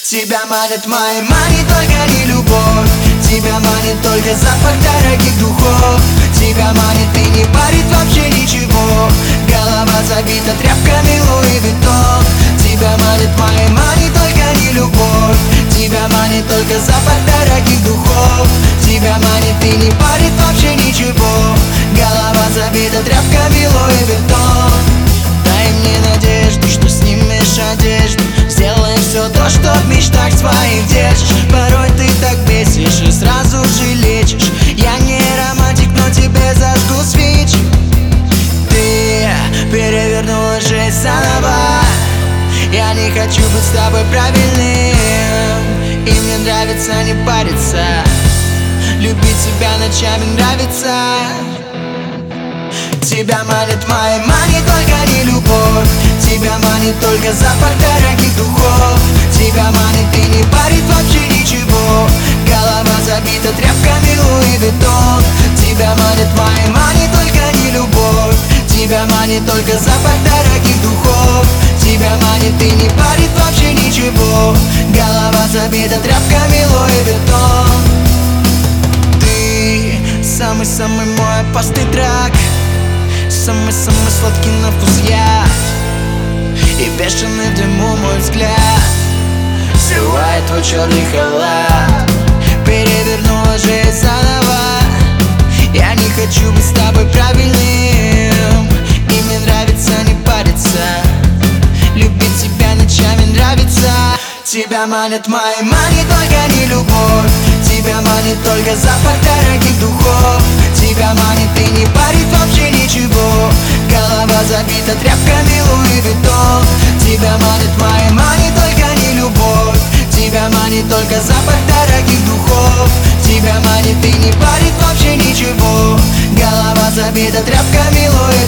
Тебя манит мои манит только не любовь. Тебя манит только запах дорогих духов. Тебя манит и не парит вообще ничего. Голова забита тряпками Луи Виттон. Тебя манит мои манит только не любовь. Тебя манит только запах дорогих духов. Тебя манит и не парит вообще ничего. Голова забита тряпками Луи Виттон. Дай мне надежду, что снимешь одежду. Сделай все то, что в мечтах своих держишь. Порой ты так бесишь и сразу же лечишь. Я не романтик, но тебе зажгу свечи. Ты перевернула жизнь заново. Я не хочу быть с тобой правильным. И мне нравится не париться. Любить тебя ночами нравится. Тебя манит мои манит только не любовь. Тебя манит только запах дорогих духов. Тебя манит и не парит вообще ничего. Голова забита тряпками Луи Виттон. Тебя манит мои манит только не любовь. Тебя манит только запах дорогих духов. Тебя манит и не парит вообще ничего. Голова забита тряпками Луи Виттон. Ты самый-самый мой опасный враг. Самый-самый сладкий на вкус я. И бешеный в дыму мой взгляд срывает твой черный халат. Перевернула жизнь заново. Я не хочу быть с тобой правильным. И мне нравится не париться. Любить тебя ночами нравится. Тебя манит мои манит только не любовь. Тебя манит только запах дорогих духов. Тебя манит и не парит вообще ничего. Голова забита тряпками Луи Виттон. Тебя манит мои манит только не любовь. Тебя манит только запах дорогих духов. Тебя манит и не парит вообще ничего. Голова забита тряпками Луи